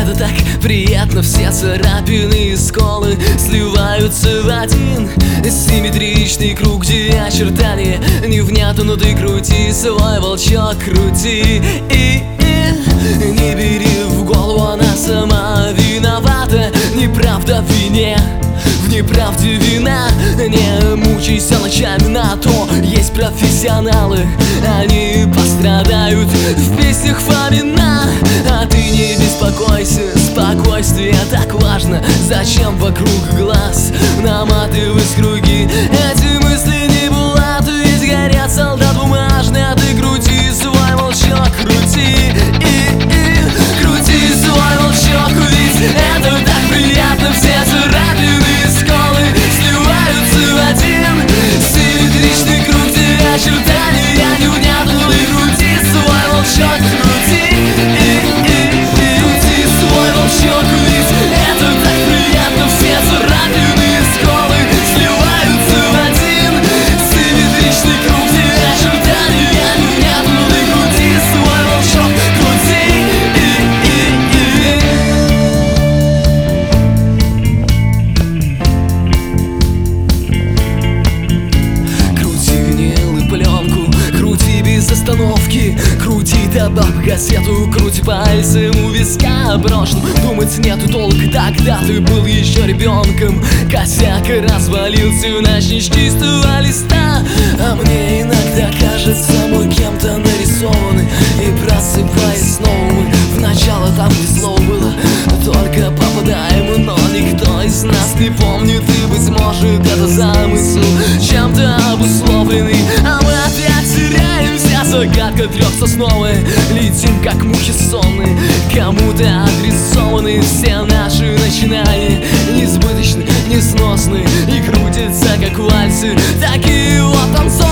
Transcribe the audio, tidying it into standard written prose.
Это так приятно, все царапины и сколы сливаются в один симметричный круг, где очертания невнятно, но ты крути свой волчок, крути и не бери в голову, она сама виновата. Неправда в вине, в неправде вина. Не мучайся ночами, на то есть профессионалы. Они пострадают в песнях Фомина. А ты не беспокойся, спокойствие так важно. Зачем вокруг глаз наматывать круги? Эти мысли не булат, ведь горят солдат бумажный. А ты крути свой волчок, крути крути свой волчок, ведь это так приятно. Все царапины и сколы сливаются в один симметричный круг, где очертания невнятны. Ты крути свой волчок, крути крути свой волчок, ведь это так приятно. Все царапины и сколы сливаются в один симметричный круг, где очертания невнятны. Ты крути свой волчок, крути без остановки, крути добавь газету, крути пальцем у виска брошен. Думать нету толка, тогда ты был еще ребенком. Косяк развалился, начни с чистого листа. А мне иногда кажется, мы кем-то нарисованы. И просыпаясь снова мы в начало, там где слово было, только попадаем, но никто из нас не помнит. И быть может это замысел чем-то обусловленный, а мы опять теряемся. Загадка трехсосновая, летим как мухи сонные. Кому-то адресованы все наши начинания. Несбыточны, несносны и крутятся как вальсы. Такие вот танцы.